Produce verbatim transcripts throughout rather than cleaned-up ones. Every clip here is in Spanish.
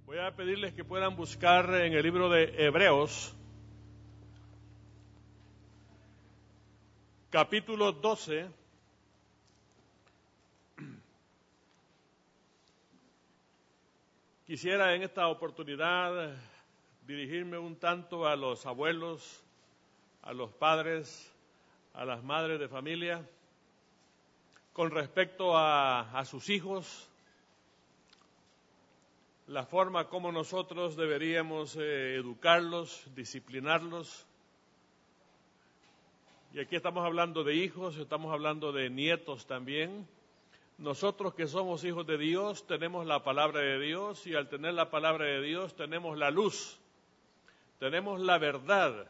Voy a pedirles que puedan buscar en el libro de Hebreos, capítulo doce. Quisiera en esta oportunidad dirigirme un tanto a los abuelos, a los padres, a las madres de familia, con respecto a, a sus hijos, la forma como nosotros deberíamos eh, educarlos, disciplinarlos. Y aquí estamos hablando de hijos, estamos hablando de nietos también. Nosotros que somos hijos de Dios tenemos la palabra de Dios, y al tener la palabra de Dios tenemos la luz, tenemos la verdad.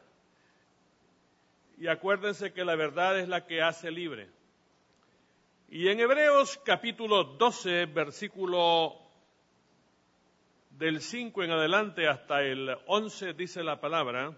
Y acuérdense que la verdad es la que hace libre. Y en Hebreos capítulo doce, versículo del cinco en adelante hasta el once, dice la palabra: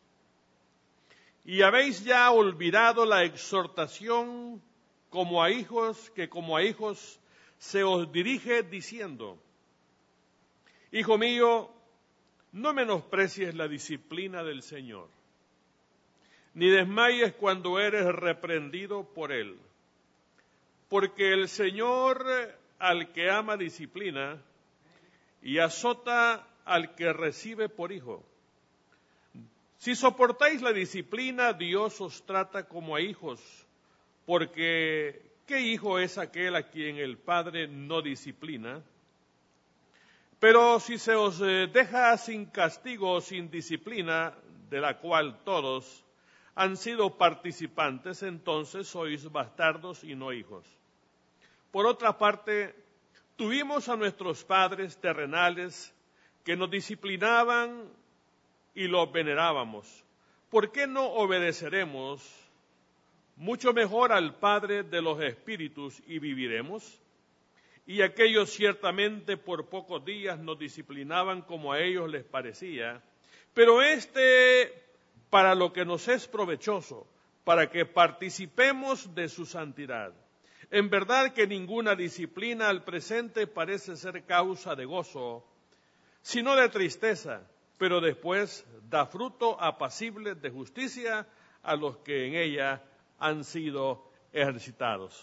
y habéis ya olvidado la exhortación como a hijos, que como a hijos se os dirige diciendo: Hijo mío, no menosprecies la disciplina del Señor, ni desmayes cuando eres reprendido por Él. Porque el Señor al que ama disciplina, y azota al que recibe por hijo. Si soportáis la disciplina, Dios os trata como a hijos, porque ¿qué hijo es aquel a quien el Padre no disciplina? Pero si se os deja sin castigo o sin disciplina, de la cual todos han sido participantes, entonces sois bastardos y no hijos. Por otra parte, tuvimos a nuestros padres terrenales que nos disciplinaban y los venerábamos. ¿Por qué no obedeceremos mucho mejor al Padre de los espíritus y viviremos? Y aquellos ciertamente por pocos días nos disciplinaban como a ellos les parecía, pero este para lo que nos es provechoso, para que participemos de su santidad. En verdad que ninguna disciplina al presente parece ser causa de gozo, sino de tristeza, pero después da fruto apacible de justicia a los que en ella han sido ejercitados.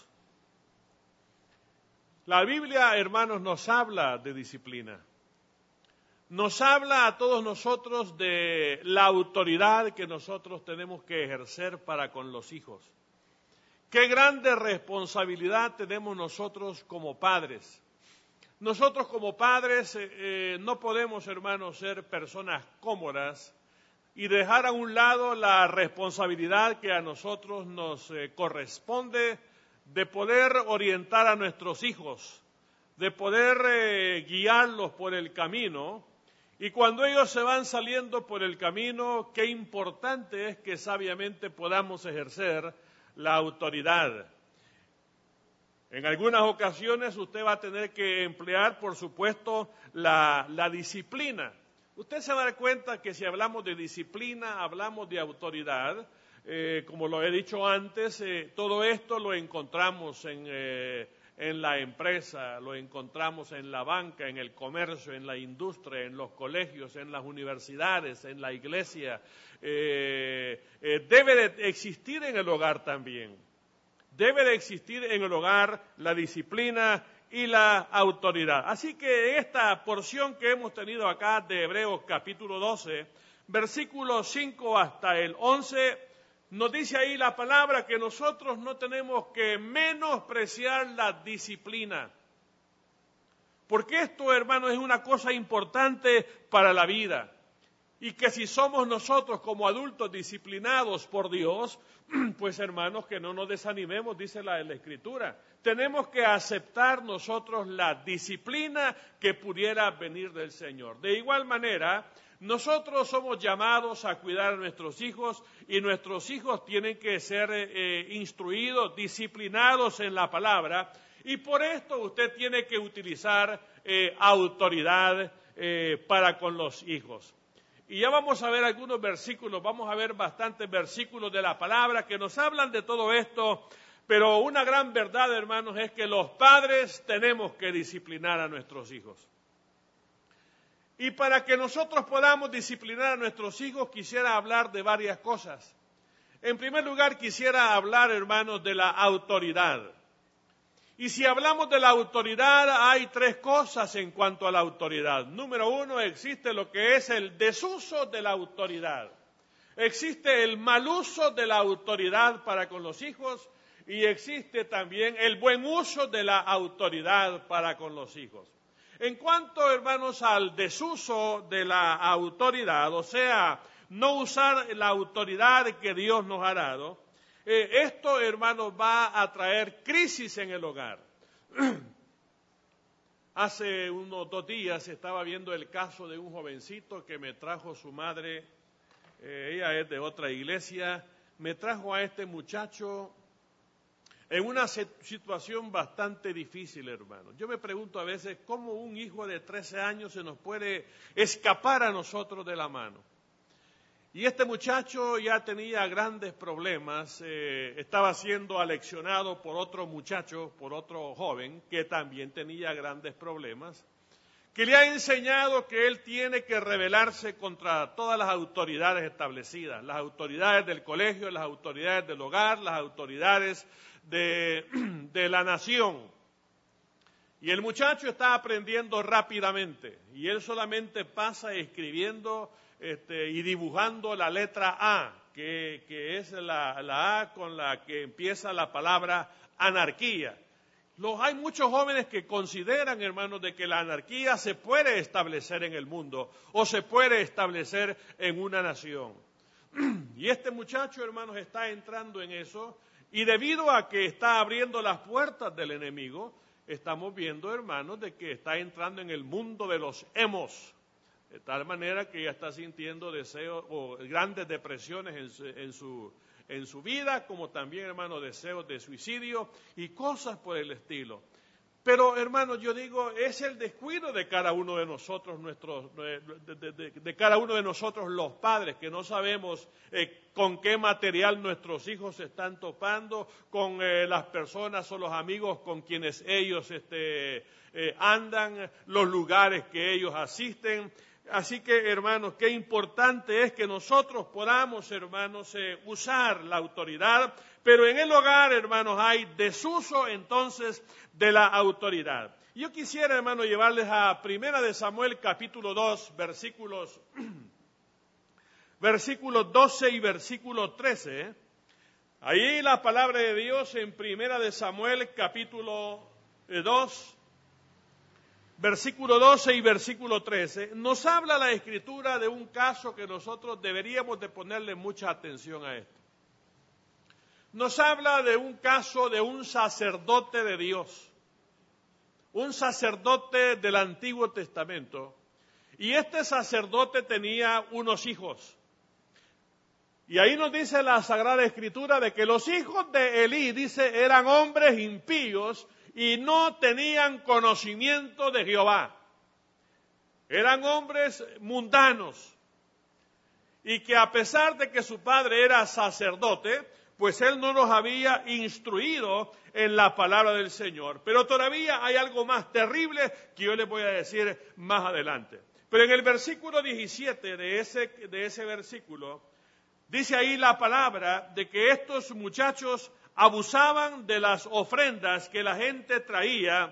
La Biblia, hermanos, nos habla de disciplina. Nos habla a todos nosotros de la autoridad que nosotros tenemos que ejercer para con los hijos. Qué grande responsabilidad tenemos nosotros como padres. Nosotros como padres eh, eh, no podemos, hermanos, ser personas cómodas y dejar a un lado la responsabilidad que a nosotros nos eh, corresponde de poder orientar a nuestros hijos, de poder eh, guiarlos por el camino. Y cuando ellos se van saliendo por el camino, qué importante es que sabiamente podamos ejercer la autoridad. En algunas ocasiones usted va a tener que emplear, por supuesto, la, la disciplina. Usted se va a dar cuenta que si hablamos de disciplina, hablamos de autoridad. Eh, como lo he dicho antes, eh, todo esto lo encontramos en, eh, en la empresa, lo encontramos en la banca, en el comercio, en la industria, en los colegios, en las universidades, en la iglesia. Eh, eh, debe de existir en el hogar también. Debe de existir en el hogar la disciplina y la autoridad. Así que en esta porción que hemos tenido acá de Hebreos capítulo doce, versículos cinco hasta el once, nos dice ahí la palabra que nosotros no tenemos que menospreciar la disciplina. Porque esto, hermano, es una cosa importante para la vida. Y que si somos nosotros como adultos disciplinados por Dios, pues hermanos, que no nos desanimemos, dice la, la Escritura. Tenemos que aceptar nosotros la disciplina que pudiera venir del Señor. De igual manera, nosotros somos llamados a cuidar a nuestros hijos y nuestros hijos tienen que ser eh, instruidos, disciplinados en la palabra. Y por esto usted tiene que utilizar eh, autoridad eh, para con los hijos. Y ya vamos a ver algunos versículos, vamos a ver bastantes versículos de la palabra que nos hablan de todo esto, pero una gran verdad, hermanos, es que los padres tenemos que disciplinar a nuestros hijos. Y para que nosotros podamos disciplinar a nuestros hijos, quisiera hablar de varias cosas. En primer lugar, quisiera hablar, hermanos, de la autoridad. Y si hablamos de la autoridad, hay tres cosas en cuanto a la autoridad. Número uno, existe lo que es el desuso de la autoridad. Existe el mal uso de la autoridad para con los hijos y existe también el buen uso de la autoridad para con los hijos. En cuanto, hermanos, al desuso de la autoridad, o sea, no usar la autoridad que Dios nos ha dado, eh, esto, hermanos, va a traer crisis en el hogar. Hace unos dos días estaba viendo el caso de un jovencito que me trajo su madre, eh, ella es de otra iglesia, me trajo a este muchacho en una situación bastante difícil, hermano. Yo me pregunto a veces cómo un hijo de trece años se nos puede escapar a nosotros de la mano. Y este muchacho ya tenía grandes problemas, eh, estaba siendo aleccionado por otro muchacho, por otro joven, que también tenía grandes problemas, que le ha enseñado que él tiene que rebelarse contra todas las autoridades establecidas, las autoridades del colegio, las autoridades del hogar, las autoridades de, de la nación. Y el muchacho está aprendiendo rápidamente, y él solamente pasa escribiendo este, y dibujando la letra A, que, que es la, la A con la que empieza la palabra anarquía. Los, hay muchos jóvenes que consideran, hermanos, de que la anarquía se puede establecer en el mundo o se puede establecer en una nación. Y este muchacho, hermanos, está entrando en eso y debido a que está abriendo las puertas del enemigo, estamos viendo, hermanos, de que está entrando en el mundo de los emos, de tal manera que ya está sintiendo deseos o grandes depresiones en su, en su en su vida, como también, hermano, deseos de suicidio y cosas por el estilo. Pero, hermano, yo digo, es el descuido de cada uno de nosotros, nuestros, de, de, de, de cada uno de nosotros los padres, que no sabemos eh, con qué material nuestros hijos se están topando, con eh, las personas o los amigos con quienes ellos este, eh, andan, los lugares que ellos asisten. Así que, hermanos, qué importante es que nosotros podamos, hermanos, eh, usar la autoridad, pero en el hogar, hermanos, hay desuso entonces de la autoridad. Yo quisiera, hermanos, llevarles a Primera de Samuel, capítulo dos, versículos, versículos doce y versículo trece. ¿eh? Ahí la palabra de Dios en Primera de Samuel, capítulo dos, versículo doce y versículo trece, nos habla la Escritura de un caso que nosotros deberíamos de ponerle mucha atención a esto. Nos habla de un caso de un sacerdote de Dios, un sacerdote del Antiguo Testamento, y este sacerdote tenía unos hijos. Y ahí nos dice la Sagrada Escritura de que los hijos de Elí, dice, eran hombres impíos, y no tenían conocimiento de Jehová. Eran hombres mundanos. Y que a pesar de que su padre era sacerdote, pues él no los había instruido en la palabra del Señor. Pero todavía hay algo más terrible que yo les voy a decir más adelante. Pero en el versículo diecisiete de ese, de ese versículo, dice ahí la palabra de que estos muchachos abusaban de las ofrendas que la gente traía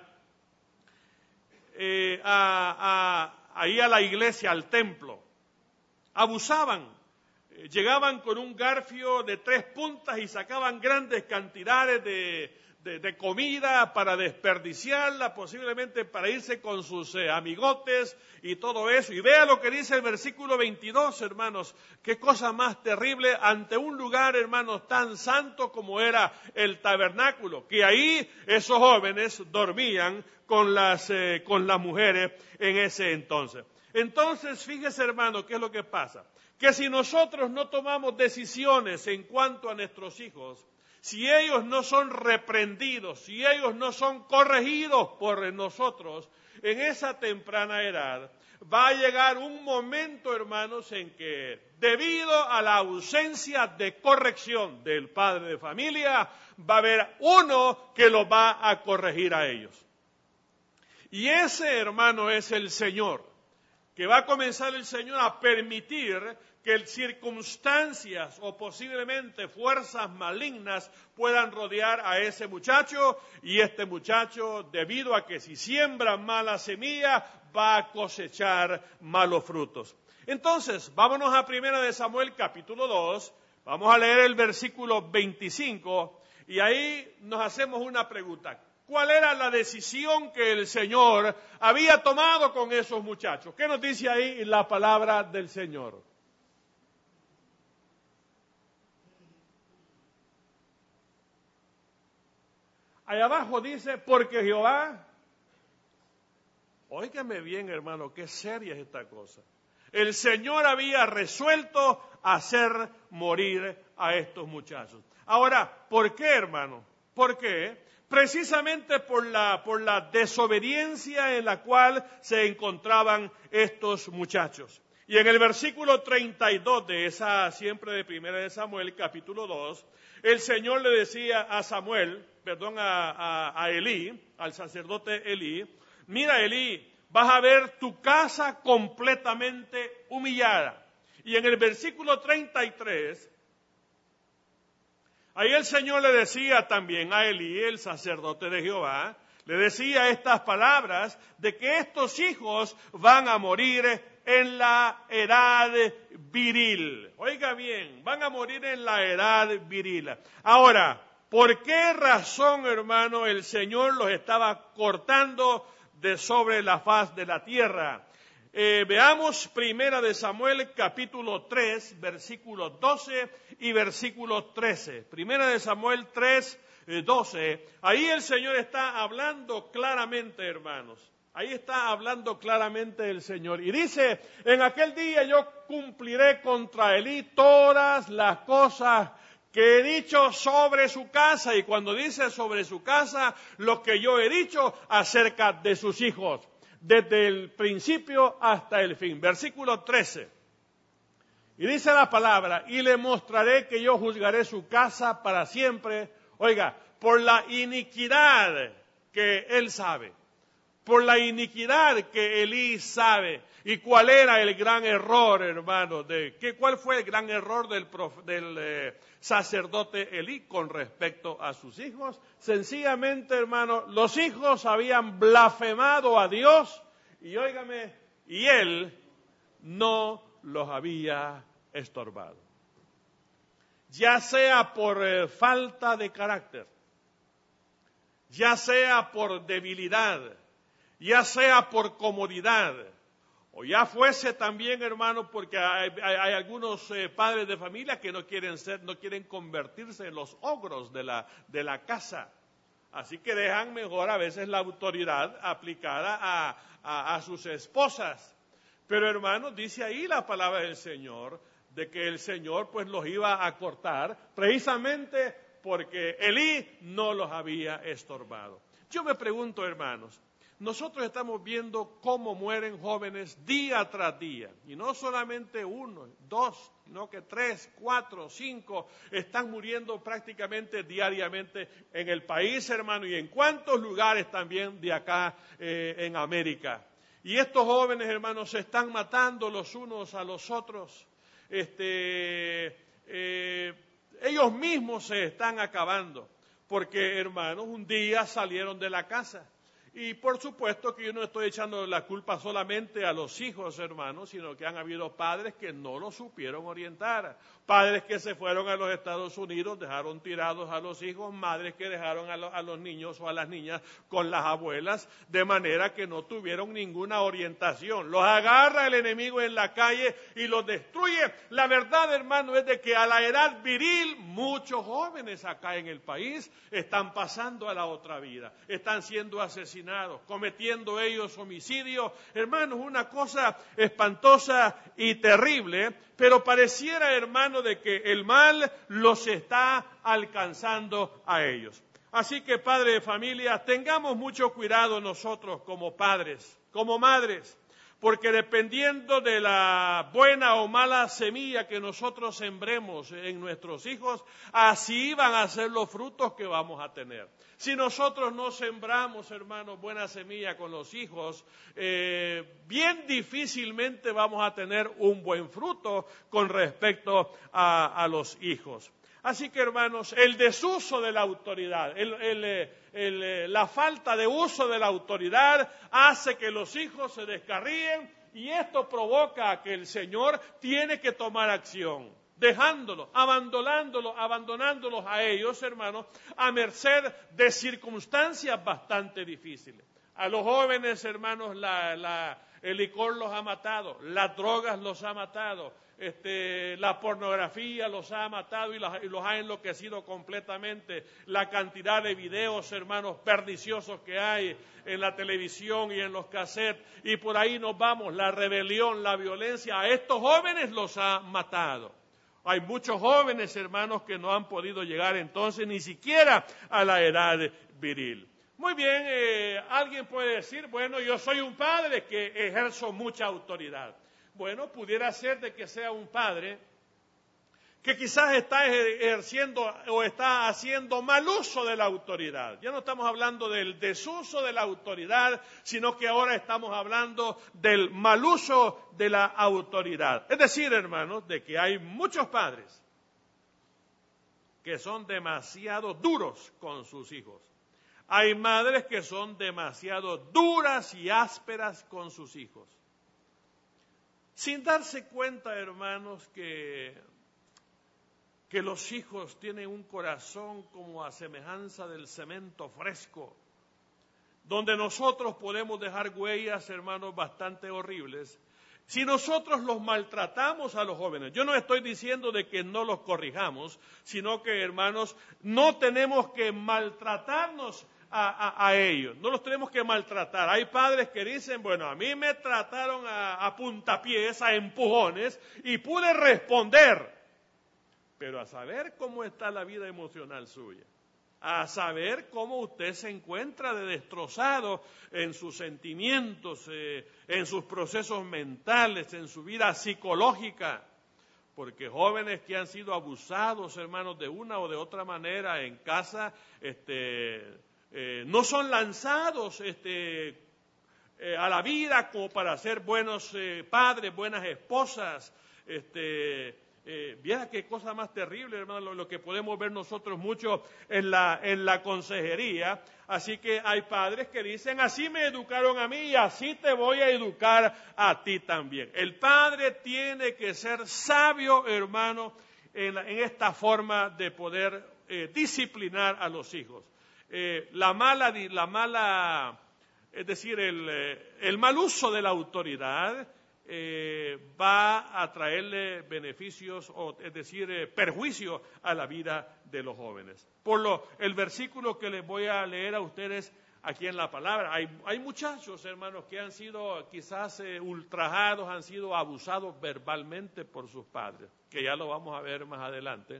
eh, a, a, ahí a la iglesia, al templo. Abusaban, eh, llegaban con un garfio de tres puntas y sacaban grandes cantidades de, de, de comida para desperdiciarla, posiblemente para irse con sus eh, amigotes y todo eso. Y vea lo que dice el versículo veintidós, hermanos, qué cosa más terrible ante un lugar, hermanos, tan santo como era el tabernáculo, que ahí esos jóvenes dormían con las, eh, con las mujeres en ese entonces. Entonces, fíjese, hermano, qué es lo que pasa, que si nosotros no tomamos decisiones en cuanto a nuestros hijos, si ellos no son reprendidos, si ellos no son corregidos por nosotros en esa temprana edad, va a llegar un momento, hermanos, en que debido a la ausencia de corrección del padre de familia, va a haber uno que los va a corregir a ellos. Y ese, hermano, es el Señor. que va a comenzar el Señor a permitir que circunstancias o posiblemente fuerzas malignas puedan rodear a ese muchacho, y este muchacho, debido a que si siembra mala semilla, va a cosechar malos frutos. Entonces, vámonos a Primera de Samuel capítulo dos, vamos a leer el versículo veinticinco, y ahí nos hacemos una pregunta. ¿Cuál era la decisión que el Señor había tomado con esos muchachos? ¿Qué nos dice ahí la palabra del Señor? Allá abajo dice, porque Jehová, óigame bien hermano, qué seria es esta cosa. El Señor había resuelto hacer morir a estos muchachos. Ahora, ¿por qué hermano? ¿Por qué? Precisamente por la, por la desobediencia en la cual se encontraban estos muchachos. Y en el versículo treinta y dos de esa, siempre de Primera de Samuel, capítulo dos, el Señor le decía a Samuel, perdón, a, a, a Elí, al sacerdote Elí, mira Elí, vas a ver tu casa completamente humillada. Y en el versículo treinta y tres, ahí el Señor le decía también a Elí, el sacerdote de Jehová, le decía estas palabras de que estos hijos van a morir en la edad viril. Oiga bien, van a morir en la edad viril. Ahora, ¿por qué razón, hermano, el Señor los estaba cortando de sobre la faz de la tierra? Eh, veamos Primera de Samuel capítulo tres, versículos doce y versículo trece. Primera de Samuel tres, doce. Ahí el Señor está hablando claramente, hermanos. Ahí está hablando claramente el Señor. Y dice, en aquel día yo cumpliré contra Elí todas las cosas que he dicho sobre su casa. Y cuando dice sobre su casa, lo que yo he dicho acerca de sus hijos, desde el principio hasta el fin. Versículo trece. Y dice la palabra, y le mostraré que yo juzgaré su casa para siempre. Oiga, por la iniquidad que él sabe. Por la iniquidad que Elí sabe. ¿Y cuál era el gran error, hermano? De, ¿qué, ¿Cuál fue el gran error del, prof, del eh, sacerdote Elí con respecto a sus hijos? Sencillamente, hermano, los hijos habían blasfemado a Dios y, óigame, y él no los había estorbado. Ya sea por eh, falta de carácter, ya sea por debilidad, ya sea por comodidad, o ya fuese también, hermano, porque hay, hay, hay algunos eh, padres de familia que no quieren ser, no quieren convertirse en los ogros de la, de la casa. Así que dejan mejor a veces la autoridad aplicada a, a, a sus esposas. Pero, hermano, dice ahí la palabra del Señor, de que el Señor pues los iba a cortar, precisamente porque Elí no los había estorbado. Yo me pregunto, hermanos, nosotros estamos viendo cómo mueren jóvenes día tras día, y no solamente uno, dos, sino que tres, cuatro, cinco, están muriendo prácticamente diariamente en el país, hermano, y en cuántos lugares también de acá eh, en América. Y estos jóvenes, hermanos, se están matando los unos a los otros, este, eh, ellos mismos se están acabando, porque, hermanos, un día salieron de la casa. Y por supuesto que yo no estoy echando la culpa solamente a los hijos, hermanos, sino que han habido padres que no los supieron orientar. Padres que se fueron a los Estados Unidos, dejaron tirados a los hijos, madres que dejaron a, lo, a los niños o a las niñas con las abuelas, de manera que no tuvieron ninguna orientación. Los agarra el enemigo en la calle y los destruye. La verdad, hermano, es de que a la edad viril, muchos jóvenes acá en el país están pasando a la otra vida, están siendo asesinados, cometiendo ellos homicidios. Hermanos, una cosa espantosa y terrible, pero pareciera, hermano, de que el mal los está alcanzando a ellos. Así que, padre de familia, tengamos mucho cuidado nosotros como padres, como madres, Porque dependiendo de la buena o mala semilla que nosotros sembremos en nuestros hijos, así van a ser los frutos que vamos a tener. Si nosotros no sembramos, hermanos, buena semilla con los hijos, eh, bien difícilmente vamos a tener un buen fruto con respecto a, a los hijos. Así que, hermanos, el desuso de la autoridad, el, el, el, la falta de uso de la autoridad hace que los hijos se descarríen y esto provoca que el Señor tiene que tomar acción, dejándolos, abandonándolos, abandonándolos a ellos, hermanos, a merced de circunstancias bastante difíciles. A los jóvenes, hermanos, la, la, el licor los ha matado, las drogas los ha matado, Este, la pornografía los ha matado y los, y los ha enloquecido completamente. La cantidad de videos, hermanos, perniciosos que hay en la televisión y en los cassettes, y por ahí nos vamos, la rebelión, la violencia, a estos jóvenes los ha matado. Hay muchos jóvenes, hermanos, que no han podido llegar entonces ni siquiera a la edad viril. Muy bien, eh, alguien puede decir, bueno, yo soy un padre que ejerzo mucha autoridad. Bueno, pudiera ser de que sea un padre que quizás está ejerciendo o está haciendo mal uso de la autoridad. Ya no estamos hablando del desuso de la autoridad, sino que ahora estamos hablando del mal uso de la autoridad. Es decir, hermanos, de que hay muchos padres que son demasiado duros con sus hijos. Hay madres que son demasiado duras y ásperas con sus hijos. Sin darse cuenta, hermanos, que, que los hijos tienen un corazón como a semejanza del cemento fresco, donde nosotros podemos dejar huellas, hermanos, bastante horribles. Si nosotros los maltratamos a los jóvenes, yo no estoy diciendo de que no los corrijamos, sino que, hermanos, no tenemos que maltratarnos A, a, a ellos, no los tenemos que maltratar. Hay padres que dicen, bueno, a mí me trataron a, a puntapiés, a empujones, y pude responder, pero a saber cómo está la vida emocional suya, a saber cómo usted se encuentra de destrozado en sus sentimientos, eh, en sus procesos mentales, en su vida psicológica, porque jóvenes que han sido abusados, hermanos, de una o de otra manera en casa, este... Eh, no son lanzados este, eh, a la vida como para ser buenos eh, padres, buenas esposas. Este, eh, Viera qué cosa más terrible, hermano, lo, lo que podemos ver nosotros mucho en la, en la consejería. Así que hay padres que dicen, así me educaron a mí y así te voy a educar a ti también. El padre tiene que ser sabio, hermano, en, en esta forma de poder eh, disciplinar a los hijos. Eh, la mala, la mala, es decir, el, el mal uso de la autoridad eh, va a traerle beneficios, o, es decir, eh, perjuicio a la vida de los jóvenes. Por lo, el versículo que les voy a leer a ustedes aquí en la palabra, hay, hay muchachos, hermanos, que han sido quizás eh, ultrajados, han sido abusados verbalmente por sus padres, que ya lo vamos a ver más adelante.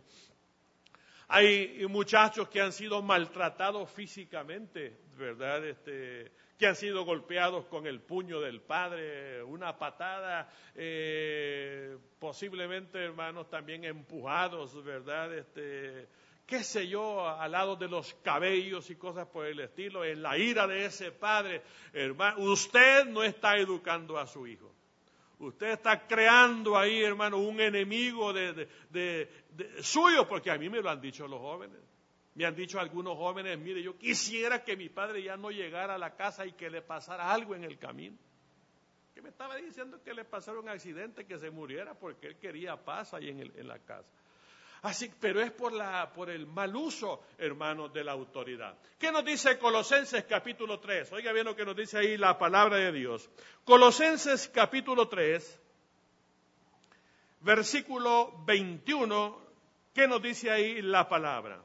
Hay muchachos que han sido maltratados físicamente, ¿verdad? Este, que han sido golpeados con el puño del padre, una patada, eh, posiblemente, hermanos, también empujados, ¿verdad? Este, qué sé yo, al lado de los cabellos y cosas por el estilo, en la ira de ese padre. Hermano, usted no está educando a su hijo. Usted está creando ahí, hermano, un enemigo de, de, de, de suyo, porque a mí me lo han dicho los jóvenes. Me han dicho algunos jóvenes, mire, yo quisiera que mi padre ya no llegara a la casa y que le pasara algo en el camino. Que me estaba diciendo que le pasara un accidente, que se muriera, porque él quería paz ahí en, el, en la casa. Así, pero es por, la, por el mal uso, hermanos, de la autoridad. ¿Qué nos dice Colosenses capítulo tres? Oiga bien lo que nos dice ahí la palabra de Dios. Colosenses capítulo tres, versículo veintiuno, ¿qué nos dice ahí la palabra?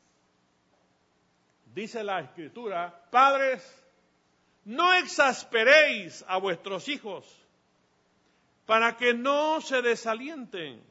Dice la Escritura, padres, no exasperéis a vuestros hijos, para que no se desalienten.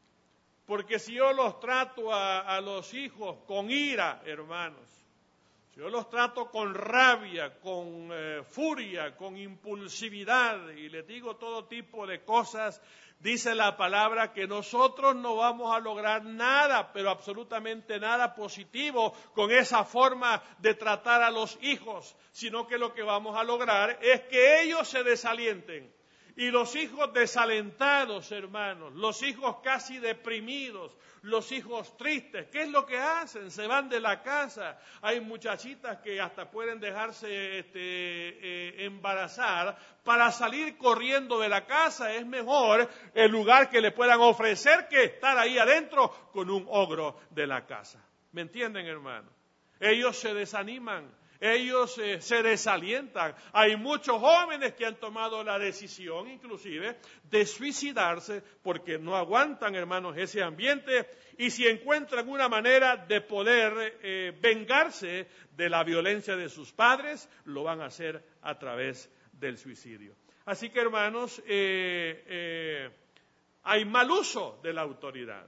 Porque si yo los trato a, a los hijos con ira, hermanos, si yo los trato con rabia, con eh, furia, con impulsividad y les digo todo tipo de cosas, dice la palabra que nosotros no vamos a lograr nada, pero absolutamente nada positivo con esa forma de tratar a los hijos, sino que lo que vamos a lograr es que ellos se desalienten. Y los hijos desalentados, hermanos, los hijos casi deprimidos, los hijos tristes, ¿qué es lo que hacen? Se van de la casa. Hay muchachitas que hasta pueden dejarse este, eh, embarazar para salir corriendo de la casa. Es mejor el lugar que le puedan ofrecer que estar ahí adentro con un ogro de la casa. ¿Me entienden, hermanos? Ellos se desaniman. Ellos eh, se desalientan. Hay muchos jóvenes que han tomado la decisión, inclusive, de suicidarse porque no aguantan, hermanos, ese ambiente y si encuentran una manera de poder eh, vengarse de la violencia de sus padres, lo van a hacer a través del suicidio. Así que, hermanos, eh, eh, hay mal uso de la autoridad,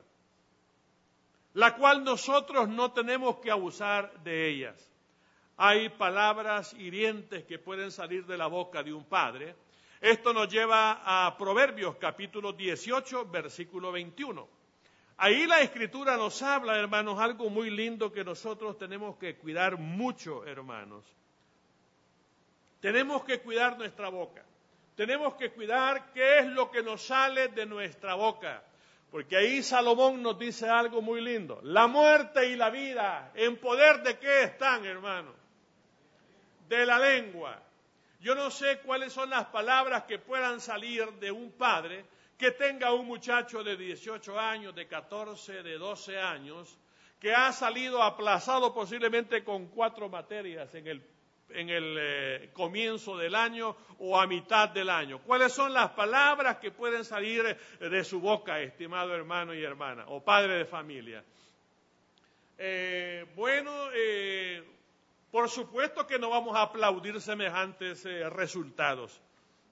la cual nosotros no tenemos que abusar de ellas. Hay palabras hirientes que pueden salir de la boca de un padre. Esto nos lleva a Proverbios capítulo dieciocho, versículo veintiuno. Ahí la Escritura nos habla, hermanos, algo muy lindo que nosotros tenemos que cuidar mucho, hermanos. Tenemos que cuidar nuestra boca. Tenemos que cuidar qué es lo que nos sale de nuestra boca. Porque ahí Salomón nos dice algo muy lindo. La muerte y la vida, ¿en poder de qué están, hermanos? De la lengua. Yo no sé cuáles son las palabras que puedan salir de un padre que tenga un muchacho de dieciocho años, de catorce, de doce años, que ha salido aplazado posiblemente con cuatro materias en el, en el eh, comienzo del año o a mitad del año. ¿Cuáles son las palabras que pueden salir de su boca, estimado hermano y hermana, o padre de familia? Eh, bueno, eh, Por supuesto que no vamos a aplaudir semejantes eh, resultados.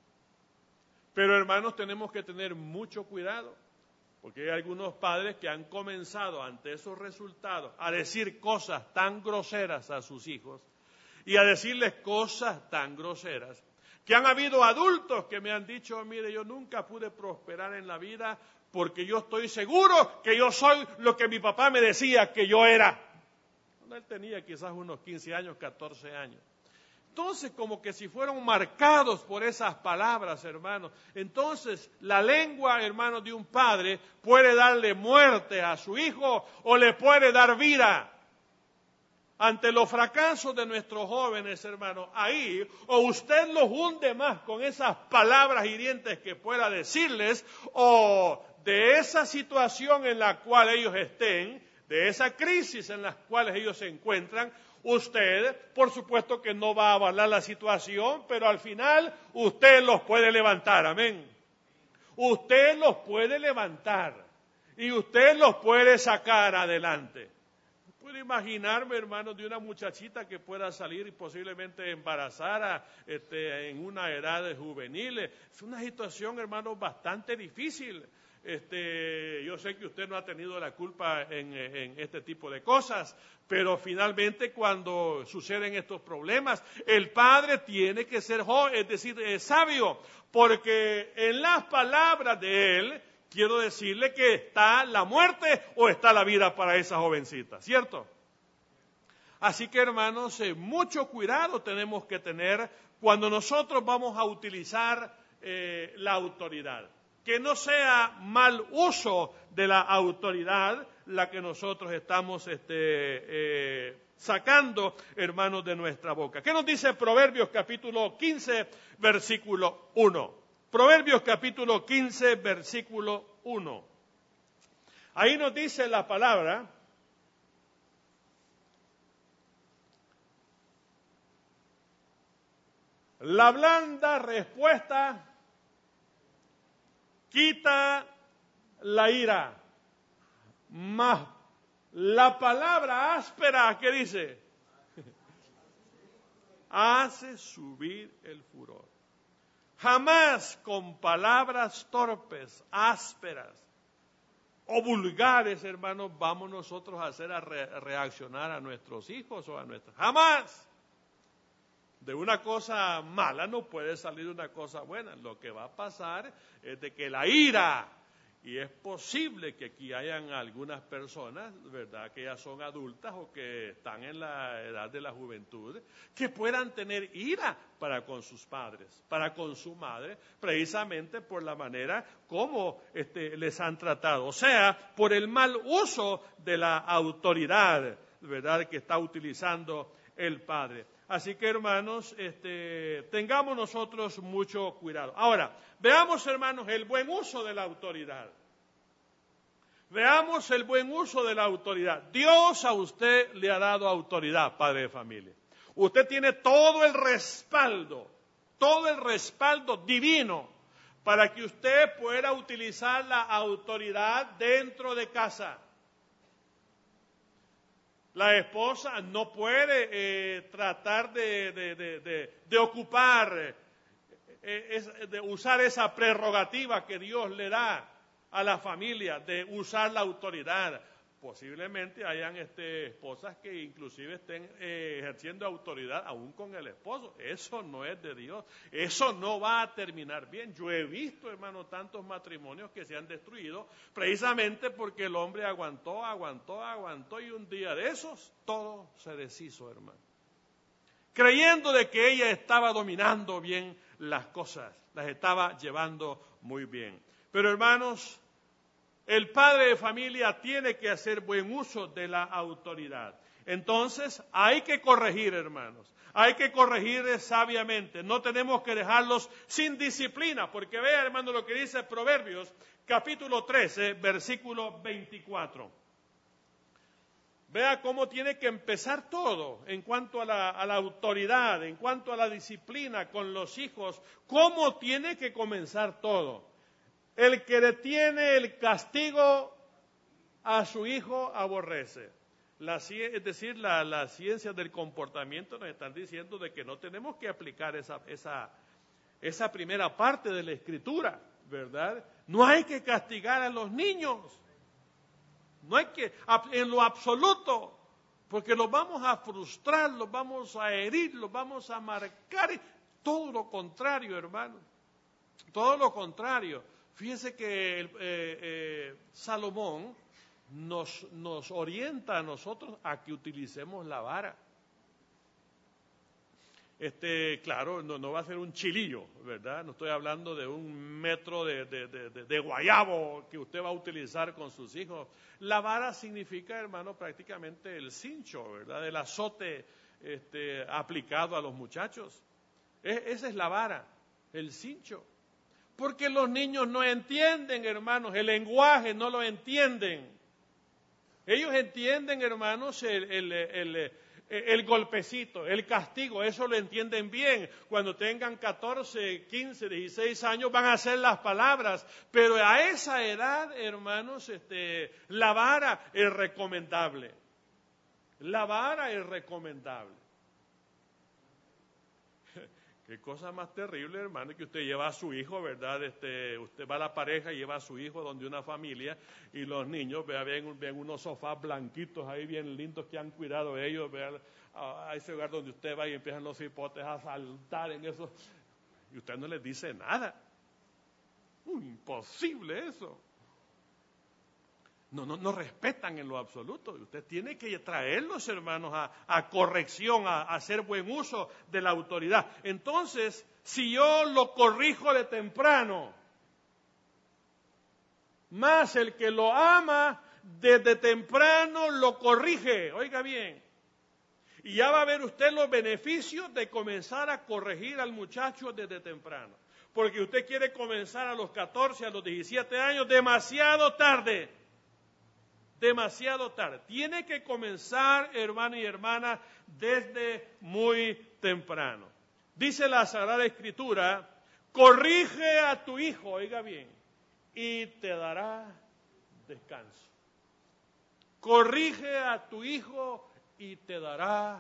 Pero, hermanos, tenemos que tener mucho cuidado, porque hay algunos padres que han comenzado ante esos resultados a decir cosas tan groseras a sus hijos y a decirles cosas tan groseras, que han habido adultos que me han dicho, mire, yo nunca pude prosperar en la vida porque yo estoy seguro que yo soy lo que mi papá me decía que yo era. Él tenía quizás unos quince años, catorce años. Entonces, como que si fueron marcados por esas palabras, hermanos. Entonces, la lengua, hermanos, de un padre puede darle muerte a su hijo o le puede dar vida. Ante los fracasos de nuestros jóvenes, hermanos, ahí o usted los hunde más con esas palabras hirientes que pueda decirles, o de esa situación en la cual ellos estén, de esa crisis en la cual ellos se encuentran, usted, por supuesto que no va a avalar la situación, pero al final usted los puede levantar, amén. Usted los puede levantar y usted los puede sacar adelante. Puedo imaginarme, hermanos, de una muchachita que pueda salir y posiblemente embarazada este, en una edad juvenil. Es una situación, hermanos, bastante difícil. Este, yo sé que usted no ha tenido la culpa en, en este tipo de cosas, pero finalmente cuando suceden estos problemas, el padre tiene que ser joven, es decir, eh, sabio, porque en las palabras de él, quiero decirle que está la muerte o está la vida para esa jovencita, ¿cierto? Así que, hermanos, eh, mucho cuidado tenemos que tener cuando nosotros vamos a utilizar eh, la autoridad. Que no sea mal uso de la autoridad la que nosotros estamos este, eh, sacando, hermanos, de nuestra boca. ¿Qué nos dice Proverbios capítulo quince, versículo uno? Proverbios capítulo quince, versículo uno. Ahí nos dice la palabra: la blanda respuesta quita la ira, mas la palabra áspera, ¿qué dice? Hace subir el furor. Jamás con palabras torpes, ásperas, o vulgares, hermanos, vamos nosotros a hacer a re reaccionar a nuestros hijos o a nuestras. Jamás. De una cosa mala no puede salir una cosa buena. Lo que va a pasar es de que la ira, y es posible que aquí hayan algunas personas, ¿verdad?, que ya son adultas o que están en la edad de la juventud, que puedan tener ira para con sus padres, para con su madre, precisamente por la manera como este, les han tratado. O sea, por el mal uso de la autoridad, ¿verdad?, que está utilizando el padre. Así que, hermanos, este, tengamos nosotros mucho cuidado. Ahora, veamos, hermanos, el buen uso de la autoridad. Veamos el buen uso de la autoridad. Dios a usted le ha dado autoridad, padre de familia. Usted tiene todo el respaldo, todo el respaldo divino para que usted pueda utilizar la autoridad dentro de casa. La esposa no puede eh, tratar de, de, de, de, de ocupar, eh, es, de usar esa prerrogativa que Dios le da a la familia, de usar la autoridad. Posiblemente hayan este, esposas que inclusive estén eh, ejerciendo autoridad aún con el esposo. Eso no es de Dios. Eso no va a terminar bien. Yo he visto, hermano, tantos matrimonios que se han destruido precisamente porque el hombre aguantó, aguantó, aguantó y un día de esos todo se deshizo, hermano. Creyendo de que ella estaba dominando bien las cosas, las estaba llevando muy bien. Pero, hermanos, el padre de familia tiene que hacer buen uso de la autoridad. Entonces, hay que corregir, hermanos. Hay que corregir sabiamente. No tenemos que dejarlos sin disciplina. Porque vea, hermano, lo que dice Proverbios, capítulo trece, versículo veinticuatro. Vea cómo tiene que empezar todo en cuanto a la, a la autoridad, en cuanto a la disciplina con los hijos. Cómo tiene que comenzar todo. El que detiene el castigo a su hijo aborrece. La, es decir, la, la ciencia del comportamiento nos están diciendo de que no tenemos que aplicar esa, esa, esa primera parte de la Escritura, ¿verdad? No hay que castigar a los niños, no hay que, en lo absoluto, porque los vamos a frustrar, los vamos a herir, los vamos a marcar, todo lo contrario, hermano, todo lo contrario. Fíjense que eh, eh, Salomón nos, nos orienta a nosotros a que utilicemos la vara. Este, claro, no, no va a ser un chilillo, ¿verdad? No estoy hablando de un metro de, de, de, de, de guayabo que usted va a utilizar con sus hijos. La vara significa, hermano, prácticamente el cincho, ¿verdad? El azote este, aplicado a los muchachos. Es, esa es la vara, el cincho. Porque los niños no entienden, hermanos, el lenguaje no lo entienden. Ellos entienden, hermanos, el, el, el, el golpecito, el castigo, eso lo entienden bien. Cuando tengan catorce, quince, dieciséis años van a hacer las palabras, pero a esa edad, hermanos, este, la vara es recomendable. La vara es recomendable. Qué cosa más terrible, hermano, que usted lleva a su hijo, ¿verdad? Este, usted va a la pareja y lleva a su hijo donde una familia y los niños, vea, ven, ven unos sofás blanquitos ahí bien lindos que han cuidado ellos, vean a, a ese lugar donde usted va y empiezan los hipotes a saltar en eso y usted no les dice nada. Uh, imposible eso. No, no, no respetan en lo absoluto. Usted tiene que traerlos, hermanos, a, a corrección, a, a hacer buen uso de la autoridad. Entonces, si yo lo corrijo de temprano, más el que lo ama, desde temprano lo corrige. Oiga bien. Y ya va a ver usted los beneficios de comenzar a corregir al muchacho desde temprano. Porque usted quiere comenzar a los catorce, a los diecisiete años, demasiado tarde. Demasiado tarde. Tiene que comenzar, hermano y hermana, desde muy temprano. Dice la Sagrada Escritura, corrige a tu hijo, oiga bien, y te dará descanso. Corrige a tu hijo y te dará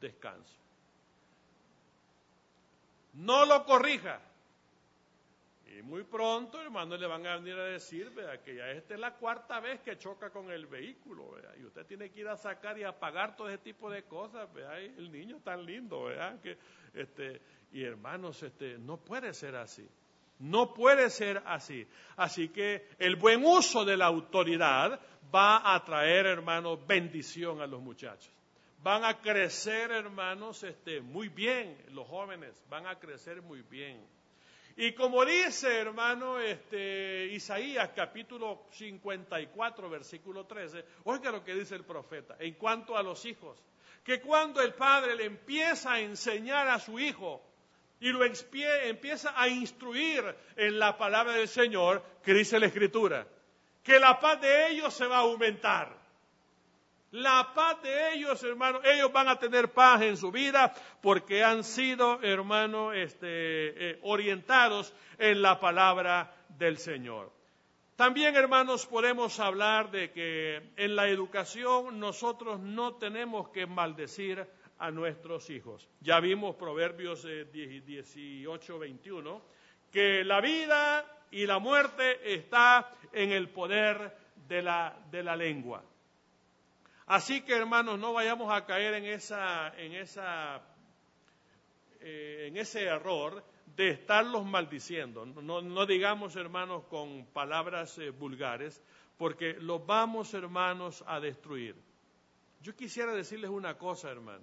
descanso. No lo corrija. Y muy pronto, hermano, le van a venir a decir, vea, que ya esta es la cuarta vez que choca con el vehículo, vea, y usted tiene que ir a sacar y a pagar todo ese tipo de cosas, vea, y el niño tan lindo, vea, que, este, y hermanos, este, no puede ser así, no puede ser así. Así que el buen uso de la autoridad va a traer, hermanos, bendición a los muchachos. Van a crecer, hermanos, este, muy bien, los jóvenes van a crecer muy bien. Y como dice, hermano, este, Isaías capítulo cincuenta y cuatro, versículo trece, oiga lo que dice el profeta, en cuanto a los hijos, que cuando el padre le empieza a enseñar a su hijo y lo empieza a instruir en la palabra del Señor, que dice la Escritura, que la paz de ellos se va a aumentar. La paz de ellos, hermano, ellos van a tener paz en su vida porque han sido, hermano, este, eh, orientados en la palabra del Señor. También, hermanos, podemos hablar de que en la educación nosotros no tenemos que maldecir a nuestros hijos. Ya vimos Proverbios eh, dieciocho, veintiuno, que la vida y la muerte está en el poder de la, de la lengua. Así que, hermanos, no vayamos a caer en esa, en esa, eh, en ese error de estarlos maldiciendo. No, no digamos, hermanos, con palabras eh, vulgares, porque los vamos, hermanos, a destruir. Yo quisiera decirles una cosa, hermano.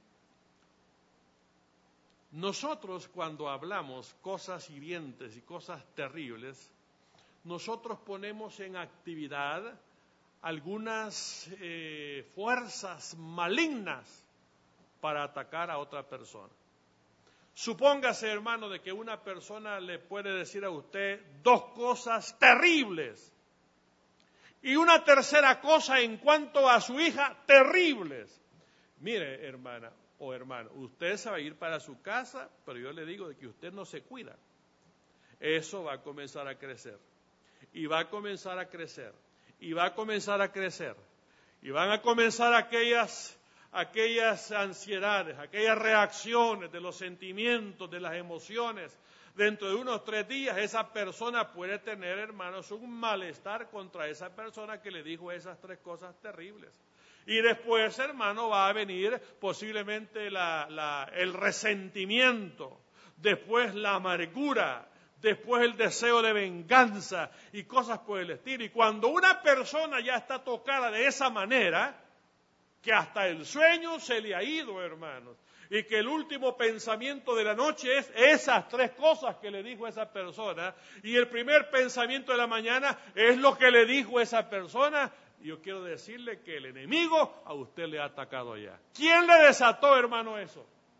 Nosotros, cuando hablamos cosas hirientes y cosas terribles, nosotros ponemos en actividad algunas eh, fuerzas malignas para atacar a otra persona. Supóngase, hermano, de que una persona le puede decir a usted dos cosas terribles y una tercera cosa en cuanto a su hija, terribles. Mire, hermana o hermano, usted se va a ir para su casa, pero yo le digo de que usted no se cuida. Eso va a comenzar a crecer y va a comenzar a crecer. Y va a comenzar a crecer, y van a comenzar aquellas, aquellas ansiedades, aquellas reacciones de los sentimientos, de las emociones. Dentro de unos tres días esa persona puede tener, hermanos, un malestar contra esa persona que le dijo esas tres cosas terribles. Y después, hermano, va a venir posiblemente la, la, el resentimiento, después la amargura, después el deseo de venganza y cosas por el estilo. Y cuando una persona ya está tocada de esa manera, que hasta el sueño se le ha ido, hermanos, y que el último pensamiento de la noche es esas tres cosas que le dijo esa persona, y el primer pensamiento de la mañana es lo que le dijo esa persona, yo quiero decirle que el enemigo a usted le ha atacado ya. ¿Quién le desató, hermano, eso?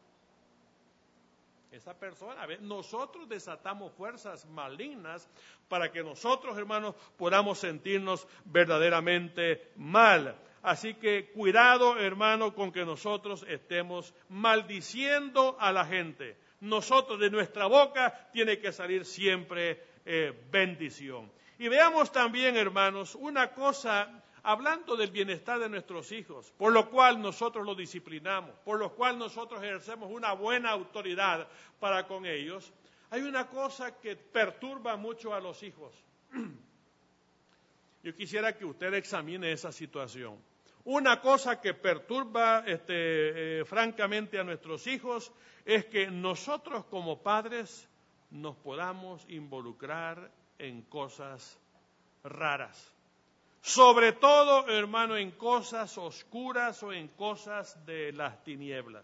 Esa persona. Nosotros desatamos fuerzas malignas para que nosotros, hermanos, podamos sentirnos verdaderamente mal. Así que cuidado, hermano, con que nosotros estemos maldiciendo a la gente. Nosotros, de nuestra boca, tiene que salir siempre eh, bendición. Y veamos también, hermanos, una cosa, hablando del bienestar de nuestros hijos, por lo cual nosotros los disciplinamos, por lo cual nosotros ejercemos una buena autoridad para con ellos, hay una cosa que perturba mucho a los hijos. Yo quisiera que usted examine esa situación. Una cosa que perturba este, eh, francamente a nuestros hijos es que nosotros como padres nos podamos involucrar en cosas raras. Sobre todo, hermano, en cosas oscuras o en cosas de las tinieblas.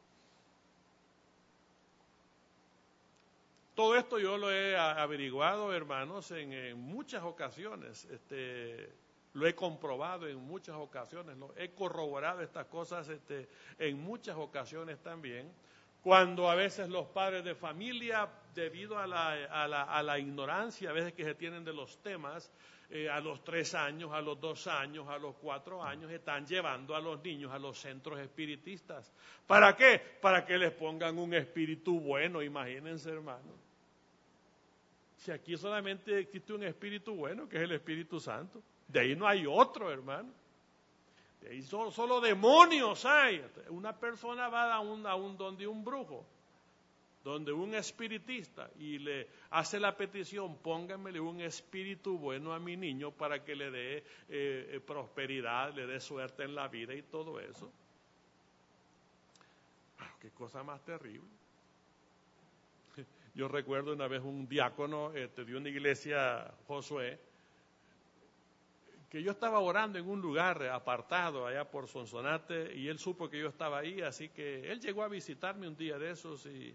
Todo esto yo lo he averiguado, hermanos, en, en muchas ocasiones. Este, lo he comprobado en muchas ocasiones. ¿no? He corroborado estas cosas este, en muchas ocasiones también. Cuando a veces los padres de familia, debido a la, a la, a la ignorancia a veces que se tienen de los temas, eh, a los tres años, a los dos años, a los cuatro años, están llevando a los niños a los centros espiritistas. ¿Para qué? Para que les pongan un espíritu bueno, imagínense, hermano. Si aquí solamente existe un espíritu bueno, que es el Espíritu Santo, de ahí no hay otro, hermano. De ahí solo, solo demonios hay. Una persona va a un, a un donde un brujo. donde un espiritista y le hace la petición, pónganmele un espíritu bueno a mi niño para que le dé eh, prosperidad, le dé suerte en la vida y todo eso. Qué cosa más terrible. Yo recuerdo una vez un diácono este, de una iglesia, Josué, que yo estaba orando en un lugar apartado allá por Sonsonate y él supo que yo estaba ahí, así que él llegó a visitarme un día de esos y,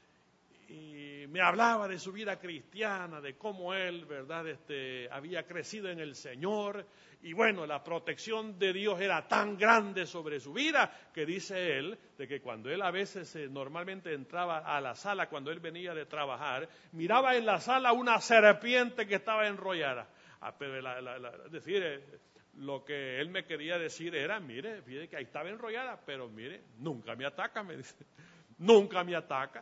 y me hablaba de su vida cristiana, de cómo él, verdad, este, había crecido en el Señor y bueno, la protección de Dios era tan grande sobre su vida que dice él, de que cuando él a veces eh, normalmente entraba a la sala, cuando él venía de trabajar, miraba en la sala una serpiente que estaba enrollada. Ah, pero la, la, la, es decir, eh, lo que él me quería decir era, mire, fíjate que ahí estaba enrollada, pero mire, nunca me ataca, me dice, nunca me ataca.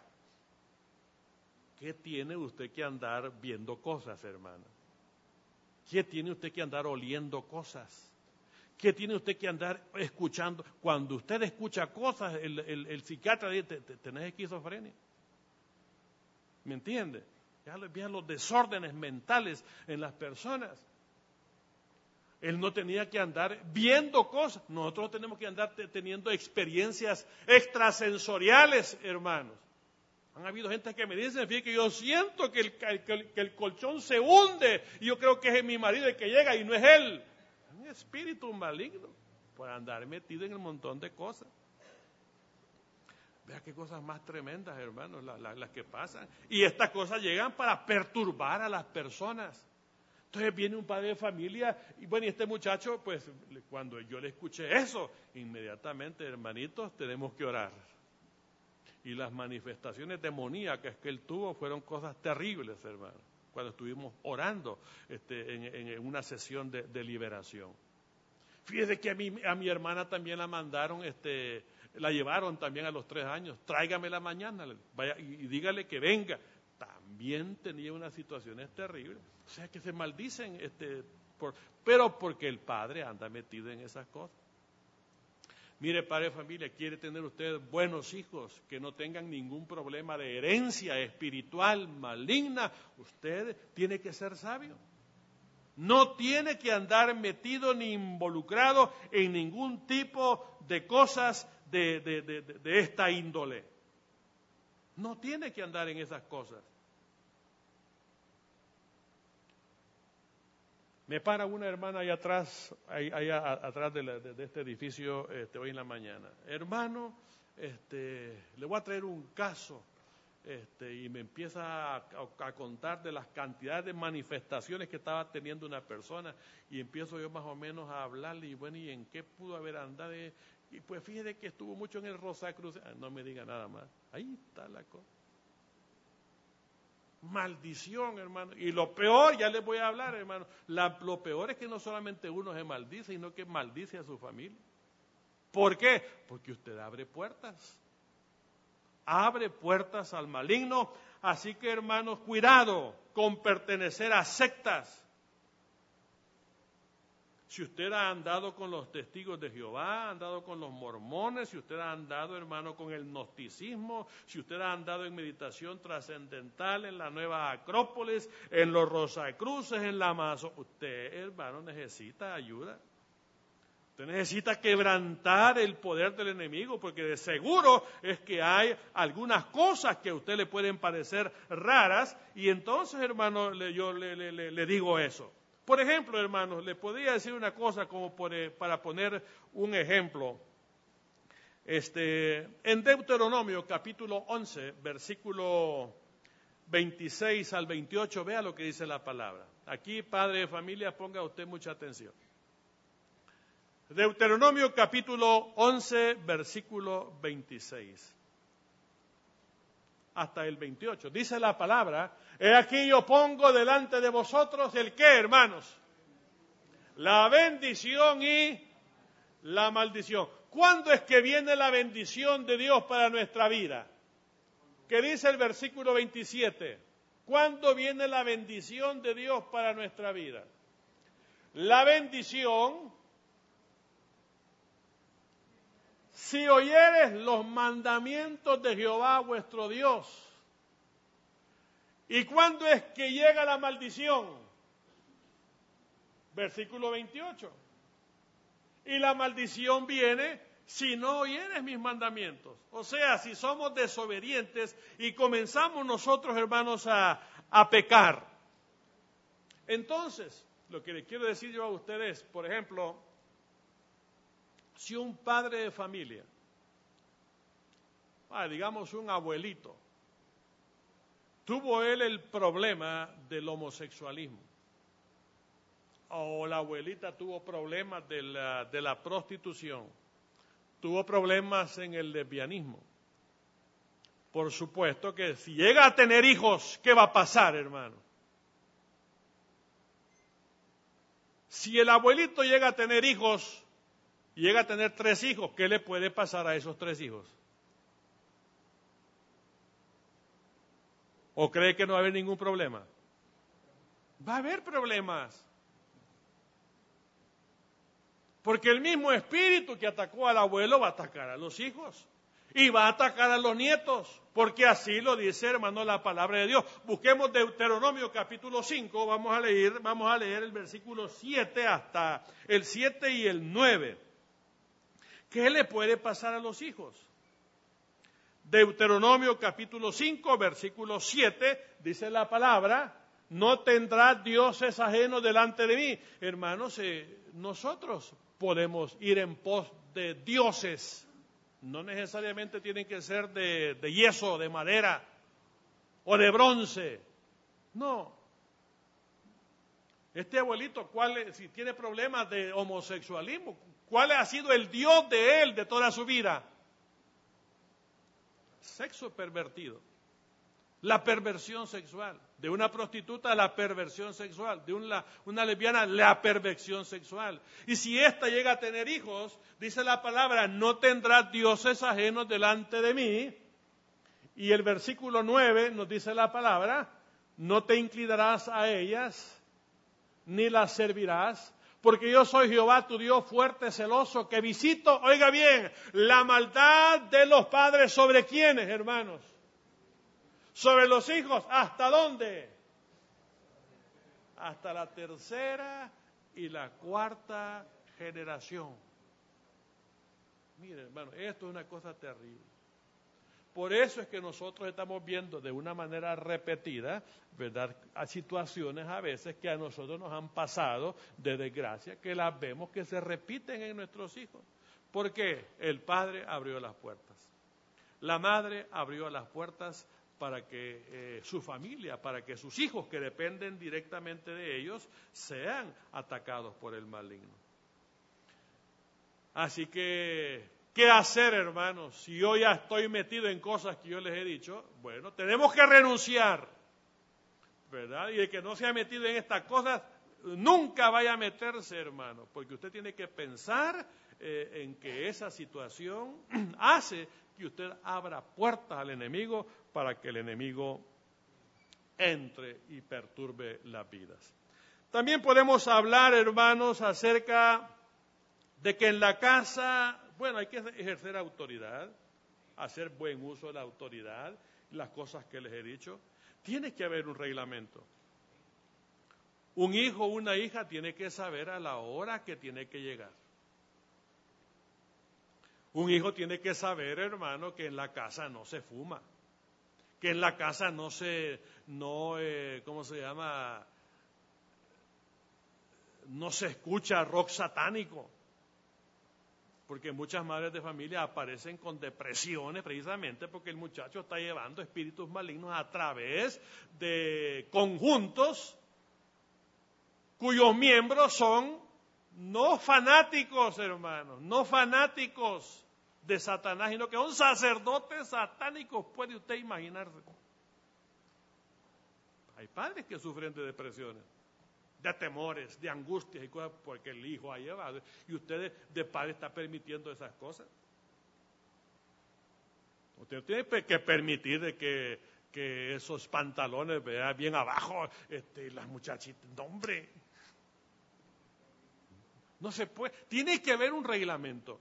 ¿Qué tiene usted que andar viendo cosas, hermano? ¿Qué tiene usted que andar oliendo cosas? ¿Qué tiene usted que andar escuchando? Cuando usted escucha cosas, el, el, el psiquiatra dice, tenés esquizofrenia. ¿Me entiende? Ya vean los desórdenes mentales en las personas. Él no tenía que andar viendo cosas. Nosotros tenemos que andar teniendo experiencias extrasensoriales, hermanos. Han habido gente que me dice, fíjate que yo siento que el, que, el, que el colchón se hunde y yo creo que es mi marido el que llega y no es él. Es un espíritu maligno por andar metido en un montón de cosas. Vea qué cosas más tremendas, hermanos, las, las, las que pasan. Y estas cosas llegan para perturbar a las personas. Entonces viene un padre de familia y bueno, y este muchacho, pues cuando yo le escuché eso, inmediatamente, hermanitos, tenemos que orar. Y las manifestaciones demoníacas que él tuvo fueron cosas terribles, hermano, cuando estuvimos orando este, en, en una sesión de, de liberación. Fíjese que a mi, a mi hermana también la mandaron, este, la llevaron también a los tres años, tráigamela mañana, vaya, y, y dígale que venga. También tenía unas situaciones terribles, o sea que se maldicen, este, por, pero porque el padre anda metido en esas cosas. Mire, padre de familia, quiere tener usted buenos hijos que no tengan ningún problema de herencia espiritual maligna, usted tiene que ser sabio. No tiene que andar metido ni involucrado en ningún tipo de cosas de, de, de, de esta índole. No tiene que andar en esas cosas. Me para una hermana ahí atrás, ahí, ahí a, atrás de, la, de, de este edificio este, hoy en la mañana. Hermano, este, le voy a traer un caso. Este, y me empieza a, a, a contar de las cantidades de manifestaciones que estaba teniendo una persona y empiezo yo más o menos a hablarle y bueno, ¿y en qué pudo haber andado? Y pues fíjese que estuvo mucho en el Rosacruz, ah, no me diga nada más, ahí está la cosa. Maldición, hermano, y lo peor, ya les voy a hablar, hermano, la, lo peor es que no solamente uno se maldice, sino que maldice a su familia. ¿Por qué? Porque usted abre puertas. Abre puertas al maligno, así que hermanos, cuidado con pertenecer a sectas. Si usted ha andado con los testigos de Jehová, ha andado con los mormones, si usted ha andado, hermano, con el gnosticismo, si usted ha andado en meditación trascendental, en la Nueva Acrópolis, en los Rosacruces, en la Amazo, usted, hermano, necesita ayuda. Usted necesita quebrantar el poder del enemigo, porque de seguro es que hay algunas cosas que a usted le pueden parecer raras, y entonces, hermano, le, yo le, le, le, le digo eso. Por ejemplo, hermanos, le podría decir una cosa como por, eh, para poner un ejemplo. Este, en Deuteronomio capítulo once, versículo veintiséis al veintiocho, vea lo que dice la palabra. Aquí, padre de familia, ponga usted mucha atención. Deuteronomio capítulo once, versículo veintiséis. Hasta el veintiocho. Dice la palabra, he aquí yo pongo delante de vosotros el qué, hermanos, la bendición y la maldición. ¿Cuándo es que viene la bendición de Dios para nuestra vida? ¿Qué dice el versículo veintisiete? ¿Cuándo viene la bendición de Dios para nuestra vida? La bendición, si oyeres los mandamientos de Jehová vuestro Dios, ¿Y cuándo es que llega la maldición? Versículo veintiocho. Y la maldición viene si no oyeres mis mandamientos. O sea, si somos desobedientes y comenzamos nosotros, hermanos, a, a pecar. Entonces, lo que les quiero decir yo a ustedes, por ejemplo, si un padre de familia, ah, digamos un abuelito, tuvo él el problema del homosexualismo, o la abuelita tuvo problemas de la, de la prostitución, tuvo problemas en el lesbianismo. Por supuesto que si llega a tener hijos, ¿qué va a pasar, hermano? Si el abuelito llega a tener hijos, llega a tener tres hijos, ¿qué le puede pasar a esos tres hijos? ¿O cree que no va a haber ningún problema? Va a haber problemas. Porque el mismo espíritu que atacó al abuelo va a atacar a los hijos. Y va a atacar a los nietos. Porque así lo dice, hermano, la palabra de Dios. Busquemos Deuteronomio capítulo cinco. Vamos a leer, vamos a leer el versículo siete hasta el siete y el nueve. ¿Qué le puede pasar a los hijos? Deuteronomio capítulo cinco, versículo siete, dice la palabra: no tendrás dioses ajenos delante de mí. Hermanos, eh, nosotros podemos ir en pos de dioses. No necesariamente tienen que ser de, de yeso, de madera o de bronce. No. Este abuelito, ¿cuál es, si tiene problemas de homosexualismo, cuál ha sido el Dios de él de toda su vida? Sexo pervertido. La perversión sexual. De una prostituta, la perversión sexual. De una, una lesbiana, la perversión sexual. Y si ésta llega a tener hijos, dice la palabra: no tendrás dioses ajenos delante de mí. Y el versículo nueve nos dice la palabra: no te inclinarás a ellas, ni las servirás, porque yo soy Jehová tu Dios fuerte, celoso, que visito, oiga bien, la maldad de los padres. ¿Sobre quiénes, hermanos? Sobre los hijos. ¿Hasta dónde? Hasta la tercera y la cuarta generación. Mire, hermano, esto es una cosa terrible. Por eso es que nosotros estamos viendo de una manera repetida, ¿verdad?, a situaciones a veces que a nosotros nos han pasado de desgracia, que las vemos que se repiten en nuestros hijos. ¿Por qué? El padre abrió las puertas. La madre abrió las puertas para que eh, su familia, para que sus hijos que dependen directamente de ellos, sean atacados por el maligno. Así que, ¿qué hacer, hermanos? Si yo ya estoy metido en cosas que yo les he dicho, bueno, tenemos que renunciar, ¿verdad? Y el que no se ha metido en estas cosas, nunca vaya a meterse, hermano, porque usted tiene que pensar eh, en que esa situación hace que usted abra puertas al enemigo para que el enemigo entre y perturbe las vidas. También podemos hablar, hermanos, acerca de que en la casa, bueno, hay que ejercer autoridad, hacer buen uso de la autoridad, las cosas que les he dicho. Tiene que haber un reglamento. Un hijo o una hija tiene que saber a la hora que tiene que llegar. Un hijo tiene que saber, hermano, que en la casa no se fuma, que en la casa no se, no, eh, ¿cómo se llama? No se escucha rock satánico, porque muchas madres de familia aparecen con depresiones precisamente porque el muchacho está llevando espíritus malignos a través de conjuntos cuyos miembros son no fanáticos, hermanos, no fanáticos de Satanás, sino que son sacerdotes satánicos, puede usted imaginarse. Hay padres que sufren de depresiones, de temores, de angustias y cosas porque el hijo ha llevado, y usted de padre está permitiendo esas cosas. Usted tiene que permitir de que, que esos pantalones vean bien abajo, este, las muchachitas, no, hombre, no se puede, tiene que haber un reglamento.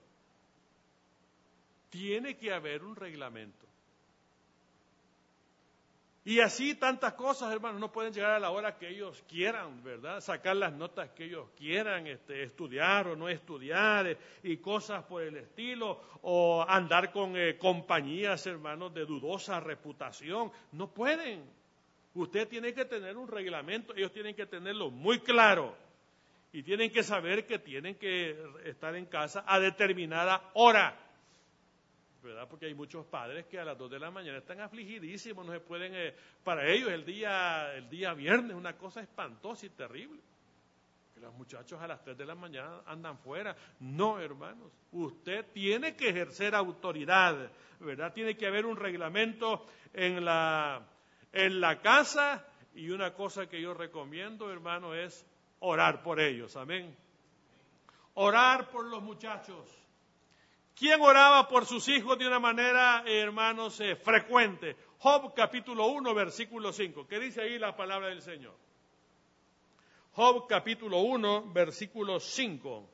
Tiene que haber un reglamento. Y así tantas cosas, hermanos, no pueden llegar a la hora que ellos quieran, ¿verdad? Sacar las notas que ellos quieran, este, estudiar o no estudiar, eh, y cosas por el estilo, o andar con eh, compañías, hermanos, de dudosa reputación. No pueden. Usted tiene que tener un reglamento, ellos tienen que tenerlo muy claro. Y tienen que saber que tienen que estar en casa a determinada hora. ¿Verdad? Porque hay muchos padres que a las dos de la mañana están afligidísimos, no se pueden, eh, para ellos el día, el día viernes es una cosa espantosa y terrible. Que los muchachos a las tres de la mañana andan fuera. No, hermanos, usted tiene que ejercer autoridad, ¿verdad? Tiene que haber un reglamento en la, en la casa, y una cosa que yo recomiendo, hermano, es orar por ellos, amén. Orar por los muchachos. ¿Quién oraba por sus hijos de una manera, eh, hermanos, eh, frecuente? Job capítulo uno, versículo cinco. ¿Qué dice ahí la palabra del Señor? Job capítulo uno, versículo cinco.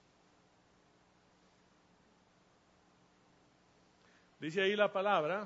Dice ahí la palabra.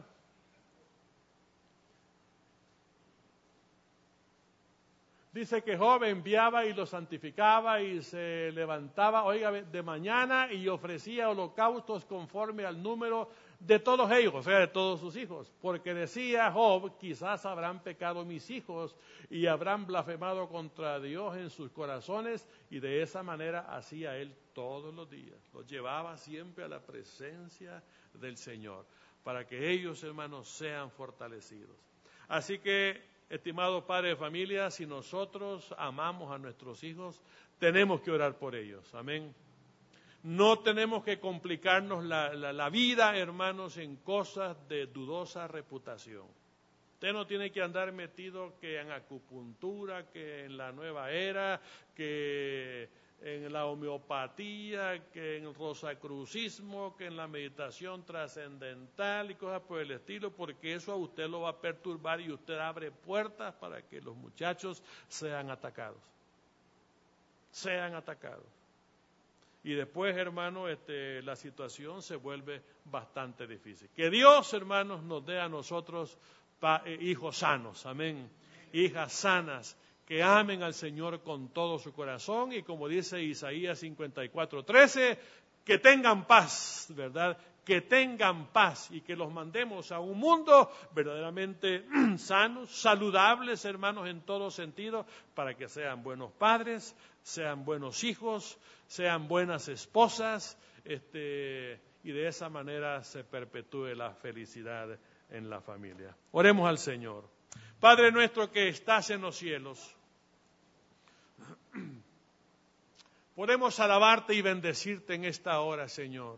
Dice que Job enviaba y los santificaba y se levantaba, oiga, de mañana y ofrecía holocaustos conforme al número de todos ellos, o sea, de todos sus hijos. Porque decía Job, quizás habrán pecado mis hijos y habrán blasfemado contra Dios en sus corazones, y de esa manera hacía él todos los días. Los llevaba siempre a la presencia del Señor, para que ellos, hermanos, sean fortalecidos. Así que, estimados padres de familia, si nosotros amamos a nuestros hijos, tenemos que orar por ellos, amén. No tenemos que complicarnos la, la, la vida, hermanos, en cosas de dudosa reputación. Usted no tiene que andar metido que en acupuntura, que en la nueva era, que en la homeopatía, que en el rosacrucismo, que en la meditación trascendental y cosas por el estilo, porque eso a usted lo va a perturbar y usted abre puertas para que los muchachos sean atacados. Sean atacados. Y después, hermanos, este, la situación se vuelve bastante difícil. Que Dios, hermanos, nos dé a nosotros pa, eh, hijos sanos, amén. Hijas sanas, que amen al Señor con todo su corazón, y como dice Isaías cincuenta y cuatro, trece, que tengan paz, ¿verdad? Que tengan paz, y que los mandemos a un mundo verdaderamente sanos, saludables, hermanos, en todo sentido, para que sean buenos padres, sean buenos hijos, sean buenas esposas, este, y de esa manera se perpetúe la felicidad en la familia. Oremos al Señor. Padre nuestro que estás en los cielos, podemos alabarte y bendecirte en esta hora, Señor.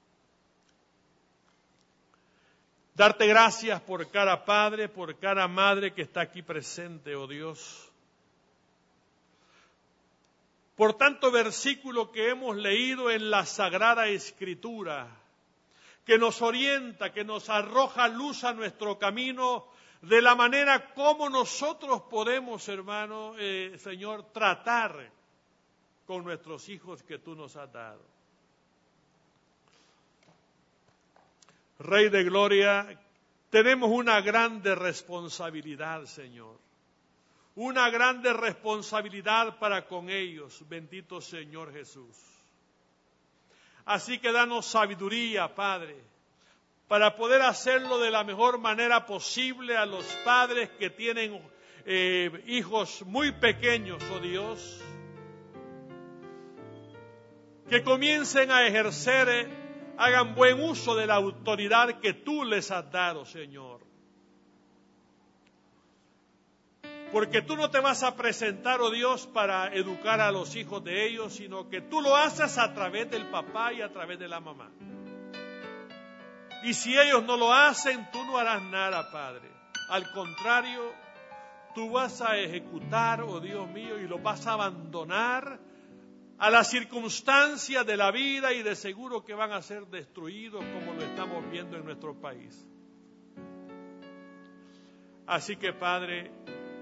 Darte gracias por cada padre, por cada madre que está aquí presente, oh Dios. Por tanto versículo que hemos leído en la Sagrada Escritura, que nos orienta, que nos arroja luz a nuestro camino, de la manera como nosotros podemos, hermano, eh, Señor, tratar con nuestros hijos que tú nos has dado. Rey de Gloria, tenemos una grande responsabilidad, Señor. Una grande responsabilidad para con ellos, bendito Señor Jesús. Así que danos sabiduría, Padre, para poder hacerlo de la mejor manera posible a los padres que tienen eh, hijos muy pequeños, oh Dios, que comiencen a ejercer, eh, hagan buen uso de la autoridad que tú les has dado, Señor. Porque tú no te vas a presentar, oh Dios, para educar a los hijos de ellos, sino que tú lo haces a través del papá y a través de la mamá. Y si ellos no lo hacen, tú no harás nada, Padre. Al contrario, tú vas a ejecutar, oh Dios mío, y lo vas a abandonar a las circunstancias de la vida, y de seguro que van a ser destruidos como lo estamos viendo en nuestro país. Así que, Padre,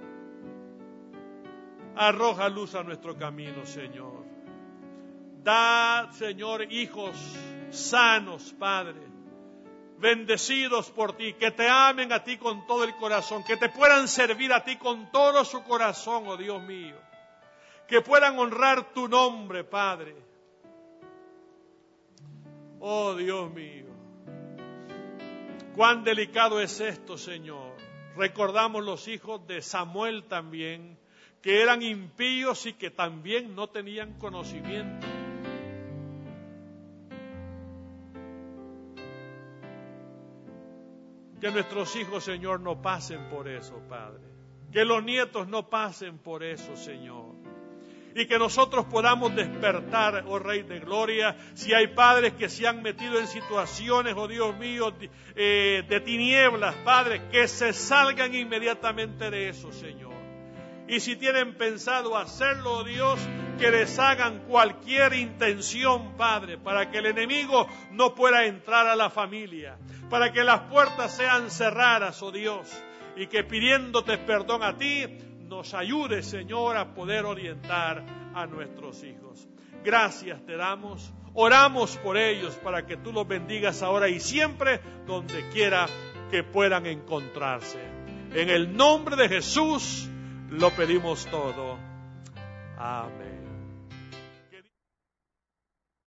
arroja luz a nuestro camino, Señor. Da, Señor, hijos sanos, Padre, bendecidos por ti, que te amen a ti con todo el corazón, que te puedan servir a ti con todo su corazón, oh Dios mío, que puedan honrar tu nombre, Padre. Oh Dios mío, cuán delicado es esto, Señor. Recordamos los hijos de Samuel también, que eran impíos y que también no tenían conocimiento. Que nuestros hijos, Señor, no pasen por eso, Padre. Que los nietos no pasen por eso, Señor. Y que nosotros podamos despertar, oh Rey de Gloria, si hay padres que se han metido en situaciones, oh Dios mío, de, eh, de tinieblas, Padre, que se salgan inmediatamente de eso, Señor. Y si tienen pensado hacerlo, oh Dios, que les hagan cualquier intención, Padre, para que el enemigo no pueda entrar a la familia, para que las puertas sean cerradas, oh Dios, y que pidiéndote perdón a ti, nos ayude, Señor, a poder orientar a nuestros hijos. Gracias te damos, oramos por ellos para que tú los bendigas ahora y siempre, donde quiera que puedan encontrarse. En el nombre de Jesús lo pedimos todo. Amén.